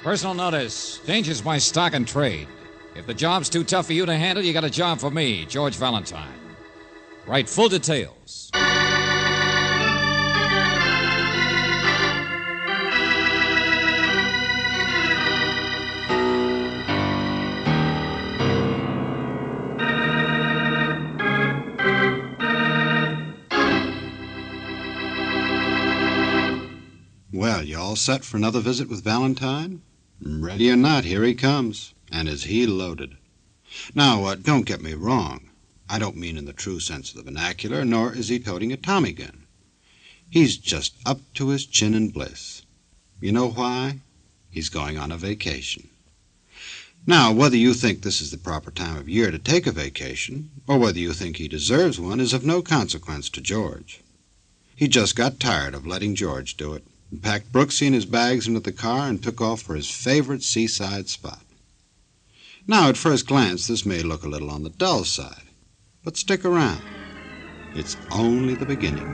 Personal notice. Danger's my stock and trade. If the job's too tough for you to handle, you got a job for me, George Valentine. Write full details. Well, you all set for another visit with Valentine? Ready or not, here he comes. And is he loaded. Now, don't get me wrong. I don't mean in the true sense of the vernacular, nor is he toting a Tommy gun. He's just up to his chin in bliss. You know why? He's going on a vacation. Now, whether you think this is the proper time of year to take a vacation, or whether you think he deserves one, is of no consequence to George. He just got tired of letting George do it, and packed Brooksy and his bags into the car and took off for his favorite seaside spot. Now, at first glance, this may look a little on the dull side, but stick around. It's only the beginning.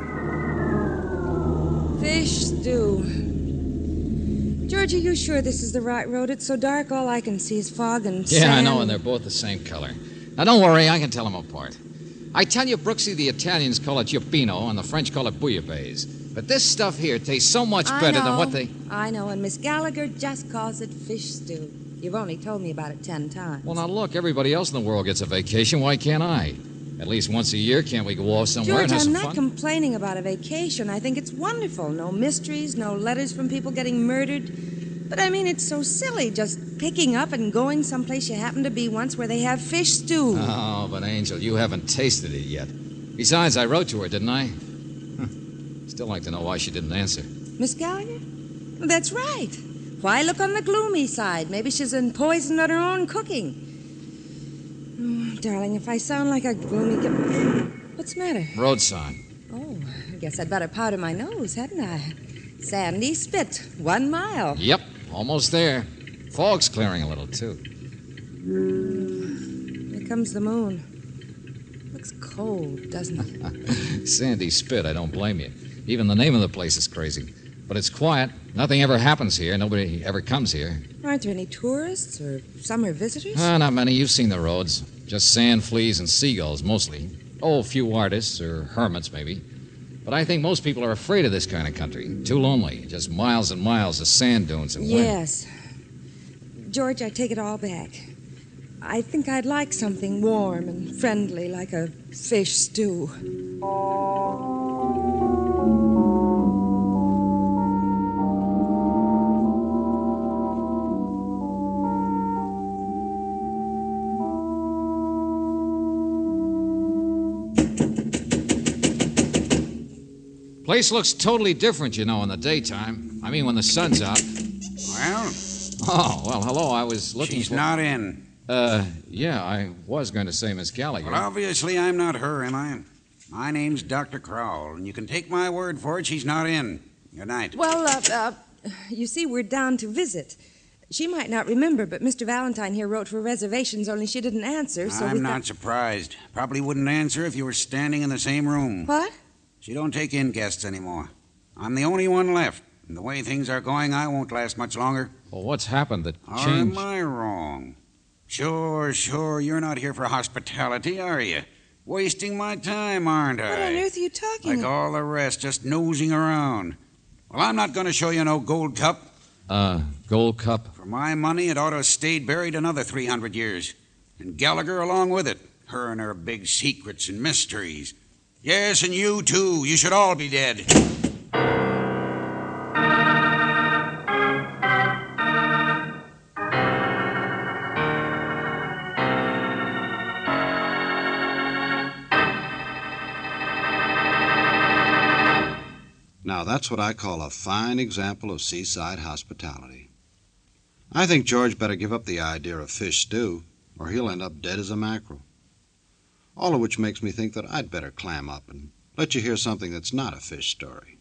Fish stew. George, are you sure this is the right road? It's so dark, all I can see is fog and sand. Yeah, I know, and they're both the same color. Now, don't worry, I can tell them apart. I tell you, Brooksy, the Italians call it Giuppino, and the French call it bouillabaisse. But this stuff here tastes so much better than what they... I know, and Miss Gallagher just calls it fish stew. You've only told me about it 10 times. Well, now look, everybody else in the world gets a vacation. Why can't I? At least once a year, can't we go off somewhere George, and have some I'm not fun? complaining about a vacation. I think it's wonderful. No mysteries, no letters from people getting murdered. But I mean, it's so silly just picking up and going someplace you happened to be once where they have fish stew. Oh, but Angel, you haven't tasted it yet. Besides, I wrote to her, didn't I? Still like to know why she didn't answer. Miss Gallagher? That's right. Why look on the gloomy side? Maybe she's been poisoned on her own cooking. Oh, darling, if I sound like a gloomy... What's the matter? Road sign. Oh, I guess I'd better powder my nose, hadn't I? Sandy Spit, 1 mile. Yep, almost there. Fog's clearing a little, too. Here comes the moon. Looks cold, doesn't it? Sandy Spit, I don't blame you. Even the name of the place is crazy. But it's quiet. Nothing ever happens here. Nobody ever comes here. Aren't there any tourists or summer visitors? Not many. You've seen the roads. Just sand fleas and seagulls, mostly. Oh, a few artists or hermits, maybe. But I think most people are afraid of this kind of country. Too lonely. Just miles and miles of sand dunes and wind. Yes. George, I take it all back. I think I'd like something warm and friendly, like a fish stew. Place looks totally different, you know, in the daytime. I mean, when the sun's out. Well? Oh, well, hello. I was looking She's for... not in. Yeah, I was going to say Miss Gallagher. Well, obviously I'm not her, am I? My name's Dr. Crowell, and you can take my word for it, she's not in. Good night. Well, you see, we're down to visit. She might not remember, but Mr. Valentine here wrote for reservations, only she didn't answer, so I'm not surprised. Probably wouldn't answer if you were standing in the same room. What? She don't take in guests anymore. I'm the only one left, and the way things are going, I won't last much longer. Well, what's happened that Or changed? am I wrong? Sure, you're not here for hospitality, are you? Wasting my time, aren't I? What on earth are you talking Like about? all the rest, just nosing around. Well, I'm not going to show you no gold cup. Gold cup? For my money, it ought to have stayed buried another 300 years. And Gallagher along with it. Her and her big secrets and mysteries. Yes, and you, too. You should all be dead. Now, that's what I call a fine example of seaside hospitality. I think George better give up the idea of fish stew, or he'll end up dead as a mackerel. All of which makes me think that I'd better clam up and let you hear something that's not a fish story.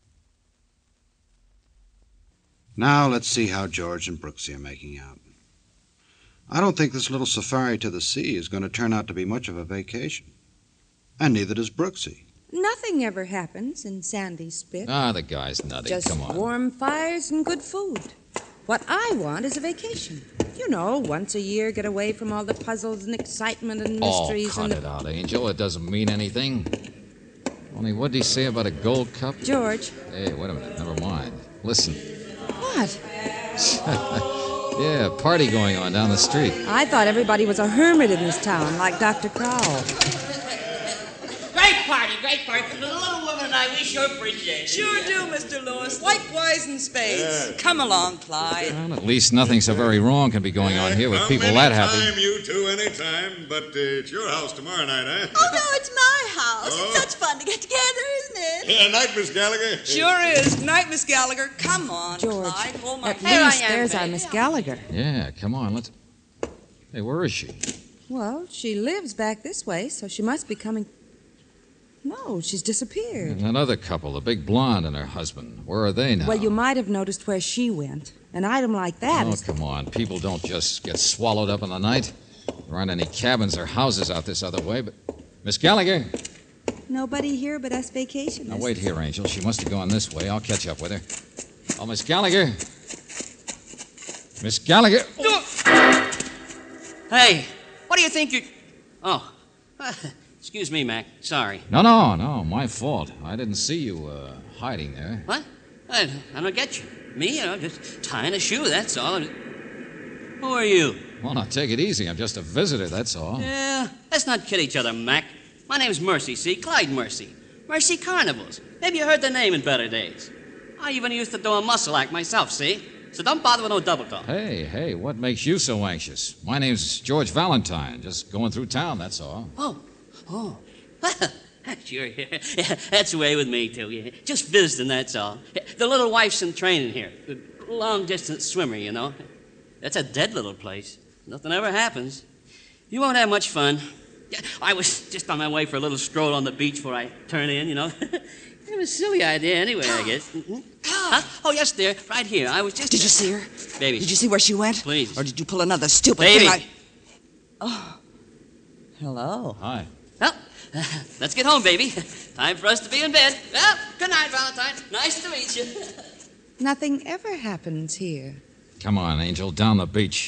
Now, let's see how George and Brooksy are making out. I don't think this little safari to the sea is going to turn out to be much of a vacation. And neither does Brooksy. Nothing ever happens in Sandy Spit. The guy's nutty. Just Come on. warm fires and good food. What I want is a vacation. You know, once a year, get away from all the puzzles and excitement and mysteries. Oh, cut it out, Angel. It doesn't mean anything. Only what did he say about a gold cup? George. Hey, wait a minute. Never mind. Listen. What? Yeah, party going on down the street. I thought everybody was a hermit in this town, like Dr. Crowell. Great party. The little woman and I, we sure appreciate it. Sure do, Mr. Lewis. Likewise in spades. Come along, Clyde. Well, at least nothing so very wrong can be going on here with people that happy. Anytime, you two, anytime. But it's your house tomorrow night, eh? Oh, no, it's my house. Oh. It's such fun to get together, isn't it? Yeah, night, Miss Gallagher. Sure is. Night, Miss Gallagher. Come on, George, Clyde. Hold my at hand. least there's our Miss Gallagher. Yeah, come on, let's... Hey, where is she? Well, she lives back this way, so she must be coming... No, she's disappeared. And another couple, the big blonde and her husband. Where are they now? Well, you might have noticed where she went. An item like that Oh, is... come on. People don't just get swallowed up in the night. There aren't any cabins or houses out this other way, but... Miss Gallagher! Nobody here but us vacationists. Now, wait here, Angel. She must have gone this way. I'll catch up with her. Oh, Miss Gallagher! Miss Gallagher! Hey, what do you think you're... Oh, excuse me, Mac. Sorry. No, my fault. I didn't see you, hiding there. What? I don't get you. Me, just tying a shoe, that's all. Who are you? Well, now, take it easy. I'm just a visitor, that's all. Yeah, let's not kid each other, Mac. My name's Mercy, see? Clyde Mercy. Mercy Carnivals. Maybe you heard the name in better days. I even used to do a muscle act myself, see? So don't bother with no double talk. Hey, what makes you so anxious? My name's George Valentine. Just going through town, that's all. Oh. Sure, yeah. That's the way with me, too. Yeah. Just visiting, that's all. The little wife's in training here. The long-distance swimmer, you know. That's a dead little place. Nothing ever happens. You won't have much fun. I was just on my way for a little stroll on the beach before I turn in, you know. It was a silly idea anyway, I guess. Mm-hmm. Huh? Oh, yes, dear. Right here. I was just... Did you see her? Baby. Did you see where she went? Please. Or did you pull another stupid Baby. thing? Oh. Hello. Hi. Well, let's get home, baby. Time for us to be in bed. Well, good night, Valentine. Nice to meet you. Nothing ever happens here. Come on, Angel, down the beach.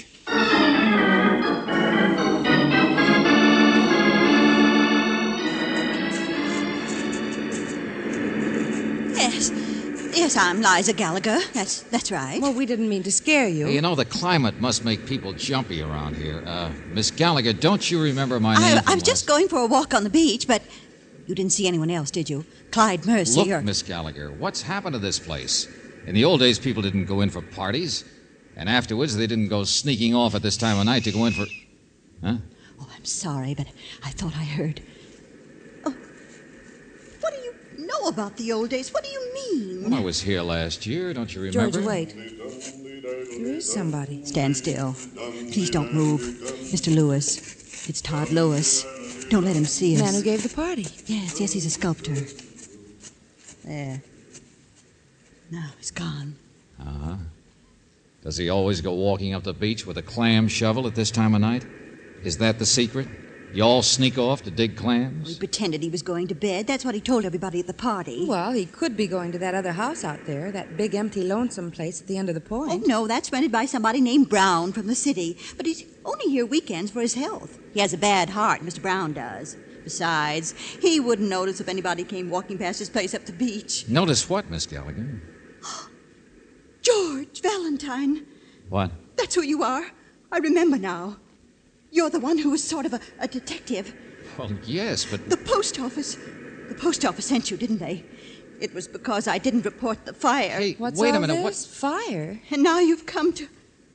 Yes, I'm Liza Gallagher. That's right. Well, we didn't mean to scare you. Hey, you know, the climate must make people jumpy around here. Miss Gallagher, don't you remember my name? I was just going for a walk on the beach, but you didn't see anyone else, did you? Clyde Mercy Look, Miss Gallagher, what's happened to this place? In the old days, people didn't go in for parties. And afterwards, they didn't go sneaking off at this time of night to go in for... Huh? Oh, I'm sorry, but I thought I heard... Oh, what do you know about the old days? What do you mean? Well, I was here last year, don't you remember? George, wait. There is somebody. Stand still. Please don't move. Mr. Lewis. It's Todd Lewis. Don't let him see us. The man who gave the party. Yes, he's a sculptor. There. Now he's gone. Uh-huh. Does he always go walking up the beach with a clam shovel at this time of night? Is that the secret? You all sneak off to dig He clams? pretended he was going to bed. That's what he told everybody at the party. Well, he could be going to that other house out there, that big, empty, lonesome place at the end of the point. Oh, no, that's rented by somebody named Brown from the city. But he's only here weekends for his health. He has a bad heart, Mr. Brown does. Besides, he wouldn't notice if anybody came walking past his place up the beach. Notice what, Miss Gallagher? George Valentine. What? That's who you are. I remember now. You're the one who was sort of a detective. Well, yes, but... The post office sent you, didn't they? It was because I didn't report the fire. Hey, What's wait all a minute. this? Fire? And now you've come to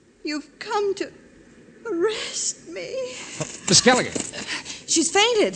arrest me. Miss Gallagher! She's fainted.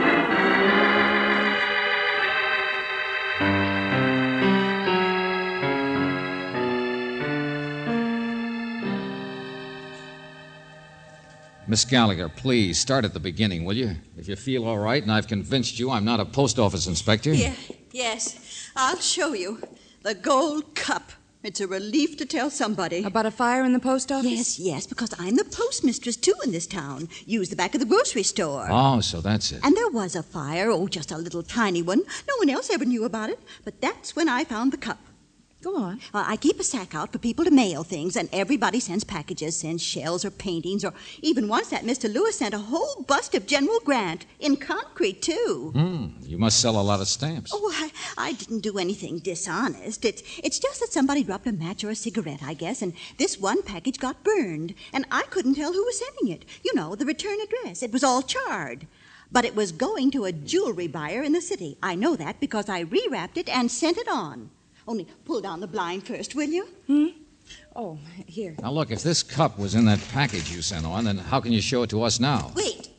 Miss Gallagher, please, start at the beginning, will you? If you feel all right and I've convinced you I'm not a post office inspector. Yes. I'll show you. The gold cup. It's a relief to tell somebody. About a fire in the post office? Yes, because I'm the postmistress, too, in this town. Use the back of the grocery store. Oh, so that's it. And there was a fire, just a little tiny one. No one else ever knew about it. But that's when I found the cup. Go on. I keep a sack out for people to mail things, and everybody sends packages, sends shells or paintings, or even once that Mr. Lewis sent a whole bust of General Grant, in concrete, too. You must sell a lot of stamps. Oh, I didn't do anything dishonest. It's just that somebody dropped a match or a cigarette, I guess, and this one package got burned, and I couldn't tell who was sending it. You know, the return address. It was all charred. But it was going to a jewelry buyer in the city. I know that because I rewrapped it and sent it on. Only pull down the blind first, will you? Oh, here. Now, look, if this cup was in that package you sent on, then how can you show it to us now? Wait.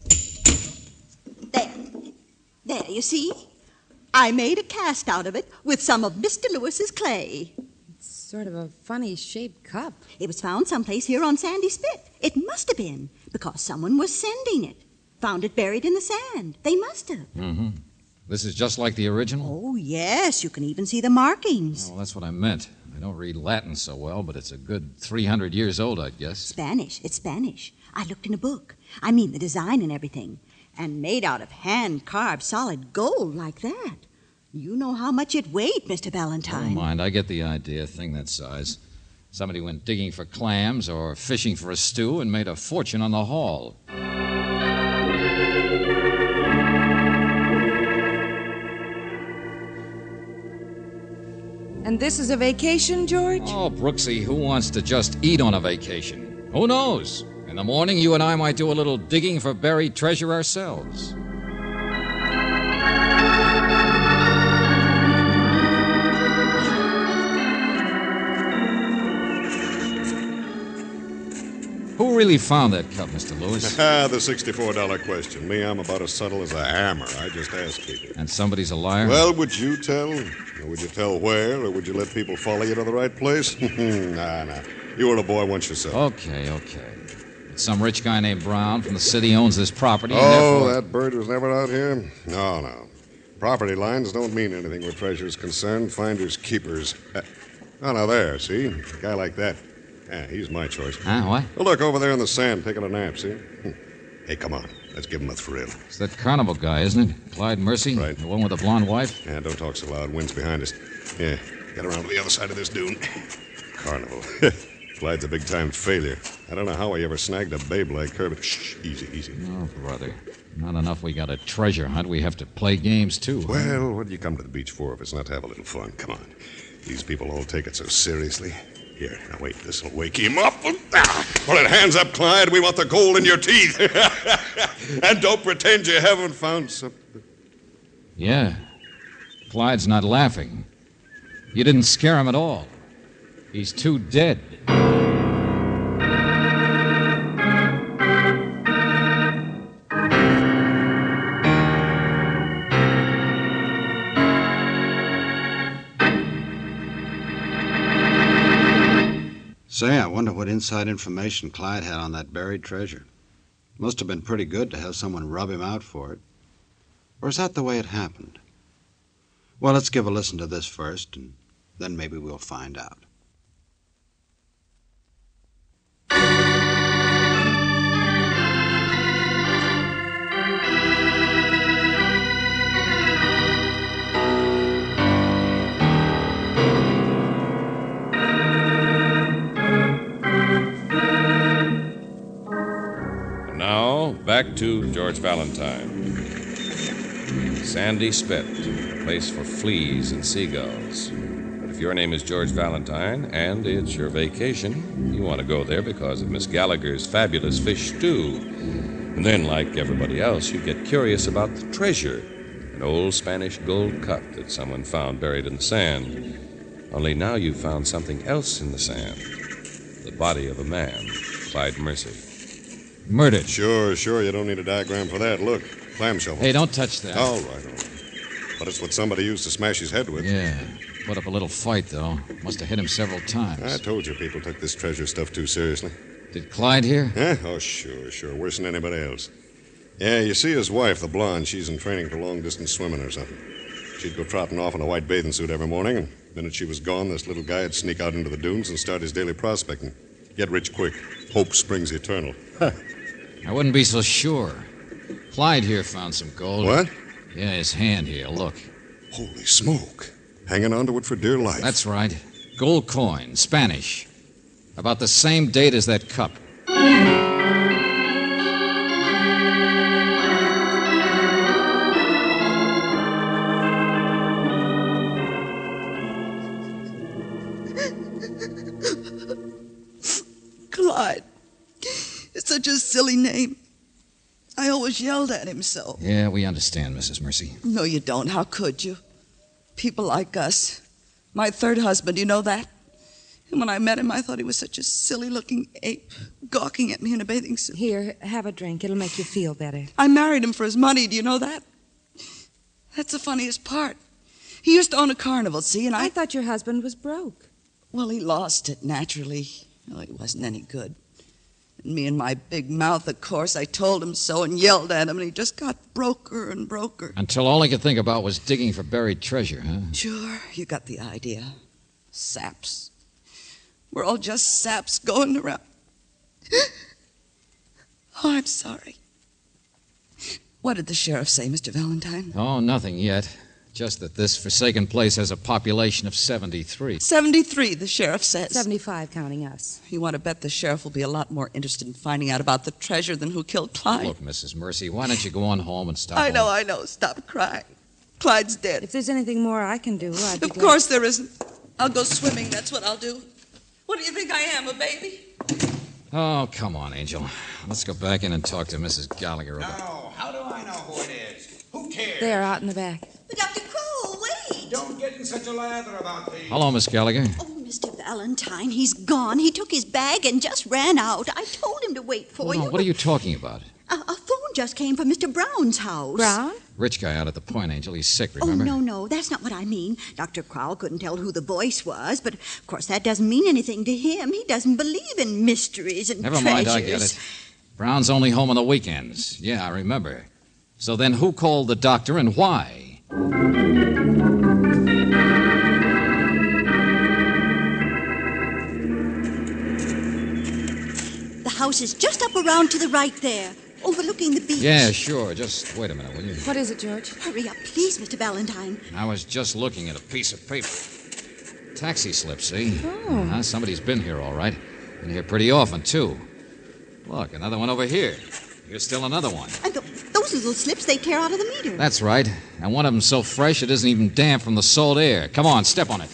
There, you see? I made a cast out of it with some of Mr. Lewis's clay. It's sort of a funny-shaped cup. It was found someplace here on Sandy Spit. It must have been, because someone was sending it. Found it buried in the sand. They must have. This is just like the original? Oh, yes. You can even see the markings. Well, that's what I meant. I don't read Latin so well, but it's a good 300 years old, I'd guess. Spanish. It's Spanish. I looked in a book. I mean, the design and everything. And made out of hand-carved solid gold like that. You know how much it weighed, Mr. Valentine. Never mind. I get the idea. A thing that size. Somebody went digging for clams or fishing for a stew and made a fortune on the haul. And this is a vacation, George? Oh, Brooksy, who wants to just eat on a vacation? Who knows? In the morning, you and I might do a little digging for buried treasure ourselves. Who really found that cup, Mr. Lewis? The $64 question. Me, I'm about as subtle as a hammer. I just ask people. And somebody's a liar? Well, would you tell? Or would you tell where? Or would you let people follow you to the right place? Nah. You were a boy once yourself. Okay. Some rich guy named Brown from the city owns this property. Oh, that bird was never out here? No. Property lines don't mean anything where treasure's concerned. Finders, keepers. Oh, now there, see? A guy like that. Yeah, he's my choice. Huh, what? Well, look, over there in the sand, taking a nap, see? Hey, come on. Let's give him a thrill. It's that carnival guy, isn't it? Clyde Mercy? Right. The one with the blonde wife? Yeah, don't talk so loud. Wind's behind us. Yeah, get around to the other side of this dune. Carnival. Clyde's a big-time failure. I don't know how he ever snagged a babe like her, but shh, easy. Oh, brother. Not enough we got a treasure hunt. We have to play games, too. Well, what do you come to the beach for if it's not to have a little fun? Come on. These people all take it so seriously. Here, now wait, this'll wake him up. Pull it, hands up, Clyde. We want the gold in your teeth. And don't pretend you haven't found something. Yeah. Clyde's not laughing. You didn't scare him at all. He's too dead. Say, I wonder what inside information Clyde had on that buried treasure. Must have been pretty good to have someone rub him out for it. Or is that the way it happened? Well, let's give a listen to this first, and then maybe we'll find out. Back to George Valentine. Sandy Spit, a place for fleas and seagulls. But if your name is George Valentine and it's your vacation, you want to go there because of Miss Gallagher's fabulous fish stew. And then, like everybody else, you get curious about the treasure, an old Spanish gold cup that someone found buried in the sand. Only now you've found something else in the sand. The body of a man, Clyde Mercy. Murdered. Sure. You don't need a diagram for that. Look, clamshell. Hey, don't touch that. All right. But it's what somebody used to smash his head with. Yeah. Put up a little fight, though. Must have hit him several times. I told you people took this treasure stuff too seriously. Did Clyde hear? Huh? Oh, sure. Worse than anybody else. Yeah, you see his wife, the blonde, she's in training for long-distance swimming or something. She'd go trotting off in a white bathing suit every morning, and the minute she was gone, this little guy would sneak out into the dunes and start his daily prospecting. Get rich quick. Hope springs eternal. I wouldn't be so sure. Clyde here found some gold. What? Yeah, his hand here. Look. Holy smoke. hanging onto it for dear life. That's right. Gold coin, Spanish. About the same date as that cup. Clyde. It's such a silly name. I always yelled at him so. Yeah, we understand, Mrs. Mercy. No, you don't. How could you? People like us. My third husband, you know that? And when I met him, I thought he was such a silly-looking ape, gawking at me in a bathing suit. Here, have a drink. It'll make you feel better. I married him for his money. Do you know that? That's the funniest part. He used to own a carnival, see, and I thought your husband was broke. Well, he lost it, naturally. Well, he wasn't any good. And me and my big mouth, of course, I told him so and yelled at him, and he just got broker and broker. Until all he could think about was digging for buried treasure, huh? Sure, you got the idea. Saps. We're all just saps going around. Oh, I'm sorry. What did the sheriff say, Mr. Valentine? Oh, nothing yet. Just that this forsaken place has a population of 73. 73, the sheriff says. 75, counting us. You want to bet the sheriff will be a lot more interested in finding out about the treasure than who killed Clyde? Look, Mrs. Mercy, why don't you go on home and stop? I know. Stop crying. Clyde's dead. If there's anything more I can do, I'd be Of course there isn't. I'll go swimming, that's what I'll do. What do you think I am, a baby? Oh, come on, Angel. Let's go back in and talk to Mrs. Gallagher. No, how do I know who it is? Who cares? They're out in the back. But Dr. Crow, wait. Don't get in such a lather about these. Hello, Miss Gallagher. Oh, Mr. Valentine, he's gone. He took his bag and just ran out. I told him to wait for you. What are you talking about? A phone just came from Mr. Brown's house. Brown? Rich guy out at the Point, Angel. He's sick, remember? Oh, no, that's not what I mean. Dr. Crowell couldn't tell who the voice was, but of course that doesn't mean anything to him. He doesn't believe in mysteries and Never treasures. mind, I get it. Brown's only home on the weekends. Yeah, I remember. So then who called the doctor and why? The house is just up around to the right there, overlooking the beach. Yeah, sure. Just wait a minute, will you? What is it, George? Hurry up, please, Mr. Valentine. I was just looking at a piece of paper. Taxi slip, see? Oh. Somebody's been here, all right. Been here pretty often, too. Look, another one over here. Here's still another one. And those little slips they tear out of the meter. That's right. And one of them's so fresh it isn't even damp from the salt air. Come on, step on it.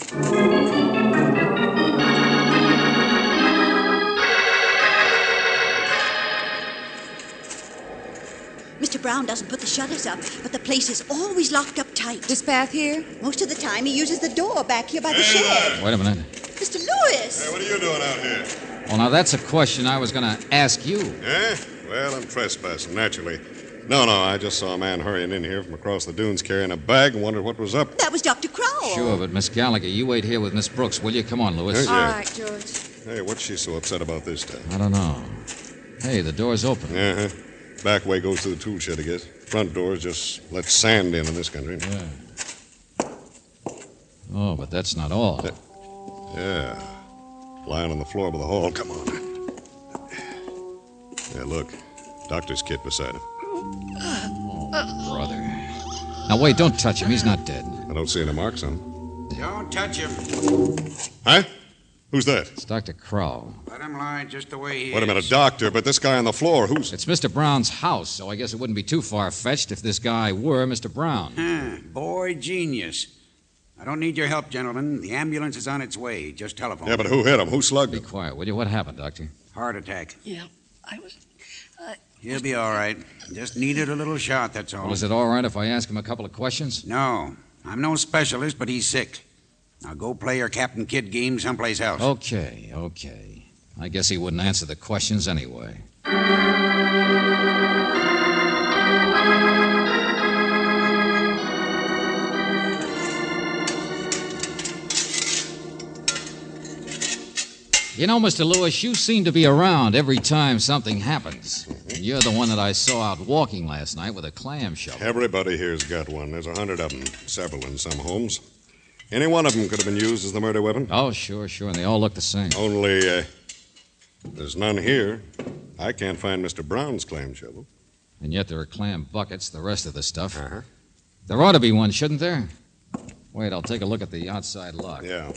Mr. Brown doesn't put the shutters up, but the place is always locked up tight. This path here? Most of the time he uses the door back here by the shed. Wait a minute. Mr. Lewis! Hey, what are you doing out here? Well, now that's a question I was going to ask you. Eh? Well, I'm trespassing, naturally. No, I just saw a man hurrying in here from across the dunes carrying a bag and wondered what was up. That was Dr. Crowell. Sure, but Miss Gallagher, you wait here with Miss Brooks, will you? Come on, Lewis. Yeah. All right, George. Hey, what's she so upset about this time? I don't know. Hey, the door's open. Uh-huh. Back way goes to the tool shed, I guess. Front doors just let sand in this country. Yeah. Oh, but that's not all. Yeah. Lying on the floor by the hall. Come on. Yeah, look. Doctor's kit beside him. Brother. Now, wait, don't touch him. He's not dead. I don't see any marks on him. Don't touch him. Huh? Who's that? It's Dr. Crow. Let him lie just the way he is. Wait a minute, doctor, but this guy on the floor, who's... It's Mr. Brown's house, so I guess it wouldn't be too far-fetched if this guy were Mr. Brown. Boy, genius. I don't need your help, gentlemen. The ambulance is on its way. Just telephone. Yeah, but who hit him? Who slugged Be him? quiet, will you? What happened, Doctor? Heart attack. Yeah, I was... He'll be all right. Just needed a little shot, that's all. Well, is it all right if I ask him a couple of questions? No. I'm no specialist, but he's sick. Now go play your Captain Kidd game someplace else. Okay. I guess he wouldn't answer the questions anyway. You know, Mr. Lewis, you seem to be around every time something happens. And you're the one that I saw out walking last night with a clam shovel. Everybody here's got one. There's 100 of them, several in some homes. Any one of them could have been used as the murder weapon. Oh, sure, and they all look the same. Only, there's none here. I can't find Mr. Brown's clam shovel. And yet there are clam buckets, the rest of the stuff. There ought to be one, shouldn't there? Wait, I'll take a look at the outside lock. Yeah.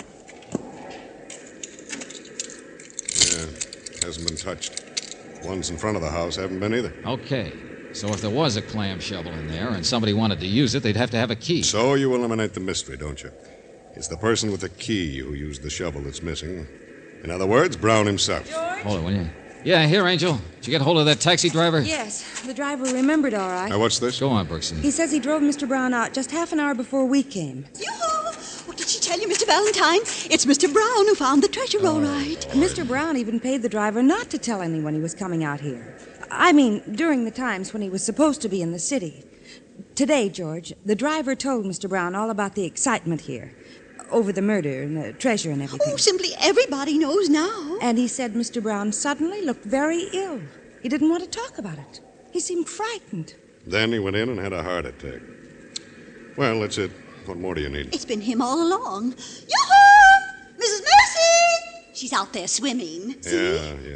Yeah, hasn't been touched. Ones in front of the house haven't been either. Okay. So if there was a clam shovel in there and somebody wanted to use it, they'd have to have a key. So you eliminate the mystery, don't you? It's the person with the key who used the shovel that's missing. In other words, Brown himself. Hold it, will you? Yeah, here, Angel. Did you get hold of that taxi driver? Yes, the driver remembered all right. Now, what's this? Go on, Brooksy. He says he drove Mr. Brown out just half an hour before we came. Yoo-hoo! What did she tell you, Mr. Valentine? It's Mr. Brown who found the treasure, all right. Mr. Brown even paid the driver not to tell anyone he was coming out here. I mean, during the times when he was supposed to be in the city. Today, George, the driver told Mr. Brown all about the excitement here. Over the murder and the treasure and everything. Oh, simply everybody knows now. And he said Mr. Brown suddenly looked very ill. He didn't want to talk about it. He seemed frightened. Then he went in and had a heart attack. Well, that's it. What more do you need? It's been him all along. Yoo-hoo! Mrs. Mercy! She's out there swimming. See? Yeah.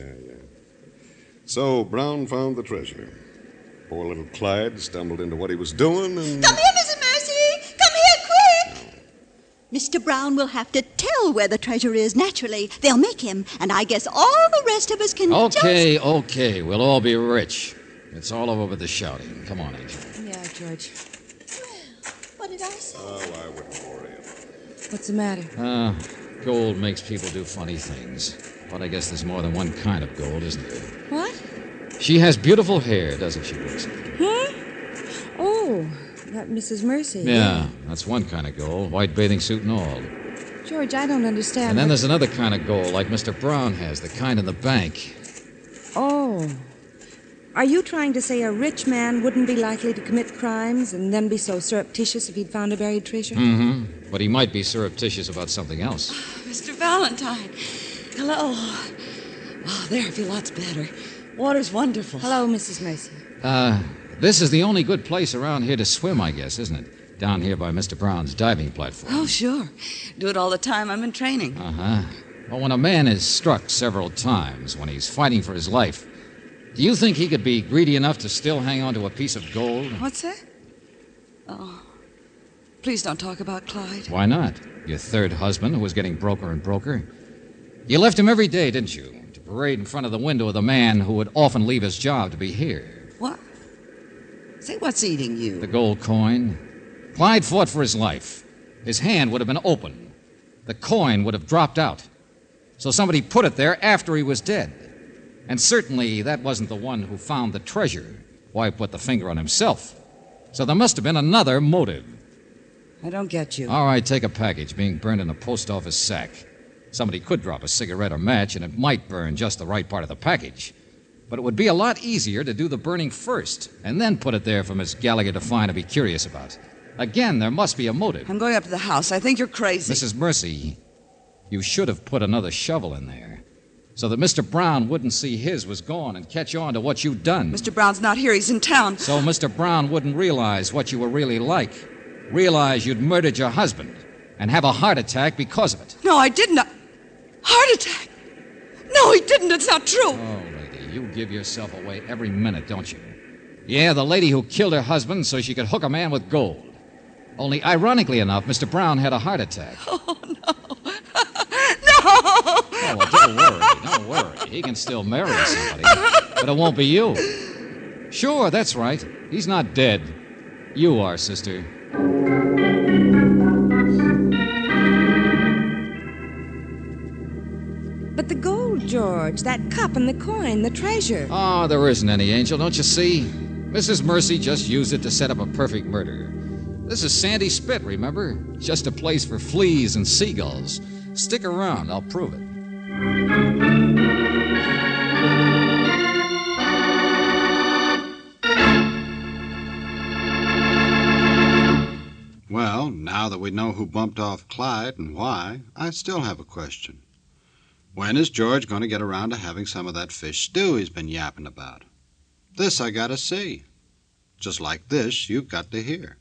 So Brown found the treasure. Poor little Clyde stumbled into what he was doing and... Come here, Mrs. Mercy! Come here, quick! Mr. Brown will have to tell where the treasure is, naturally. They'll make him, and I guess all the rest of us can Okay. We'll all be rich. It's all over with the shouting. Come on, Angel. Yeah, George. What did I say? Oh, I wouldn't worry. What's the matter? Gold makes people do funny things. But I guess there's more than one kind of gold, isn't there? What? She has beautiful hair, doesn't she, Brooksy? Oh, that Mrs. Mercy. Yeah, that's one kind of gold. White bathing suit and all. George, I don't understand. And then there's another kind of gold, like Mr. Brown has, the kind in the bank. Oh. Are you trying to say a rich man wouldn't be likely to commit crimes and then be so surreptitious if he'd found a buried treasure? Mm-hmm. But he might be surreptitious about something else. Mr. Valentine. Hello. Oh, there, I feel lots better. Water's wonderful. Hello, Mrs. Mercy. This is the only good place around here to swim, I guess, isn't it? Down here by Mr. Brown's diving platform. Oh, sure. Do it all the time. I'm in training. Uh-huh. Well, when a man is struck several times, when he's fighting for his life, do you think he could be greedy enough to still hang on to a piece of gold? What's that? Oh, please don't talk about Clyde. Why not? Your third husband, who was getting broker and broker. You left him every day, didn't you? To parade in front of the window of the man who would often leave his job to be here. What? Say, what's eating you? The gold coin. Clyde fought for his life. His hand would have been open. The coin would have dropped out. So somebody put it there after he was dead. And certainly that wasn't the one who found the treasure. Why put the finger on himself? So there must have been another motive. I don't get you. All right, take a package being burned in a post office sack. Somebody could drop a cigarette or match, and it might burn just the right part of the package. But it would be a lot easier to do the burning first, and then put it there for Miss Gallagher to find and be curious about. Again, there must be a motive. I'm going up to the house. I think you're crazy. Mrs. Mercy, you should have put another shovel in there, so that Mr. Brown wouldn't see his was gone and catch on to what you'd done. Mr. Brown's not here. He's in town. So Mr. Brown wouldn't realize what you were really like. Realize you'd murdered your husband and have a heart attack because of it. No, I didn't. Heart attack? No, he didn't. It's not true. Oh, lady, you give yourself away every minute, don't you? Yeah, the lady who killed her husband so she could hook a man with gold. Only, ironically enough, Mr. Brown had a heart attack. Oh, no. No! Oh, well, don't worry. He can still marry somebody, but it won't be you. Sure, that's right. He's not dead. You are, sister. But the gold, George, that cup and the coin, the treasure. Oh, there isn't any, Angel, don't you see? Mrs. Mercy just used it to set up a perfect murder. This is Sandy Spit, remember? Just a place for fleas and seagulls. Stick around, I'll prove it. Well, now that we know who bumped off Clyde and why, I still have a question. When is George going to get around to having some of that fish stew he's been yapping about? This I gotta see. Just like this, you've got to hear.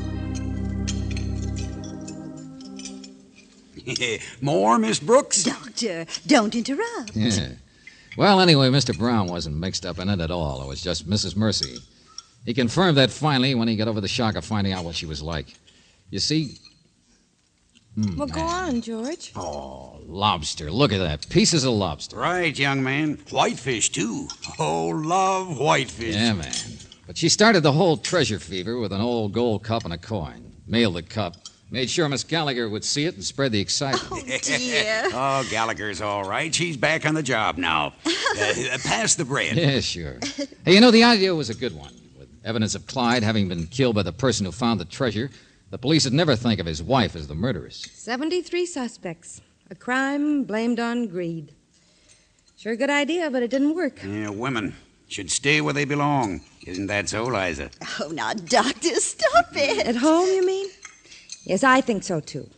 More, Miss Brooks? Doggone Doctor, don't interrupt. Yeah. Well, anyway, Mr. Brown wasn't mixed up in it at all. It was just Mrs. Mercy. He confirmed that finally when he got over the shock of finding out what she was like. You see... Well, go on, George. Oh, lobster. Look at that. Pieces of lobster. Right, young man. Whitefish, too. Oh, love whitefish. Yeah, man. But she started the whole treasure fever with an old gold cup and a coin. Mailed the cup. Made sure Miss Gallagher would see it and spread the excitement. Oh, dear. Oh, Gallagher's all right. She's back on the job now. Pass the bread. Yeah, sure. Hey, you know, the idea was a good one. With evidence of Clyde having been killed by the person who found the treasure, the police would never think of his wife as the murderess. 73 suspects. A crime blamed on greed. Sure good idea, but it didn't work. Yeah, women should stay where they belong. Isn't that so, Liza? Oh, now, Doctor, stop it. At home, you mean? Yes, I think so, too.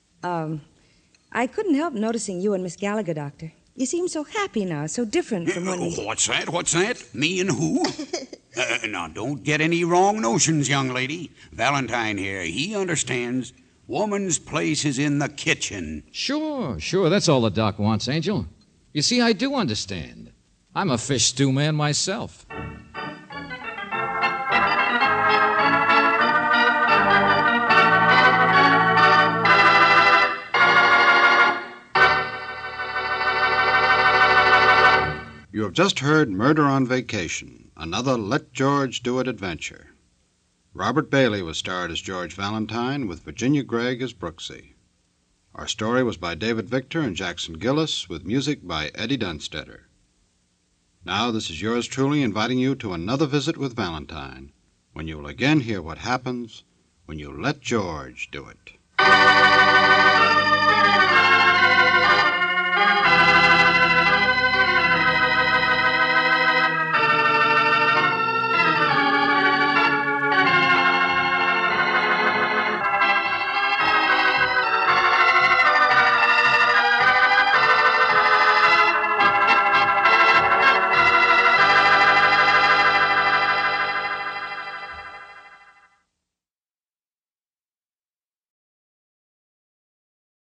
I couldn't help noticing you and Miss Gallagher, Doctor. You seem so happy now, so different from when... What's that? What's that? Me and who? Now, don't get any wrong notions, young lady. Valentine here, he understands. Woman's place is in the kitchen. Sure. That's all the doc wants, Angel. You see, I do understand. I'm a fish stew man myself. You have just heard Murder on Vacation, another Let George Do It adventure. Robert Bailey was starred as George Valentine, with Virginia Gregg as Brooksy. Our story was by David Victor and Jackson Gillis, with music by Eddie Dunstetter. Now, this is yours truly inviting you to another visit with Valentine, when you will again hear what happens when you let George do it.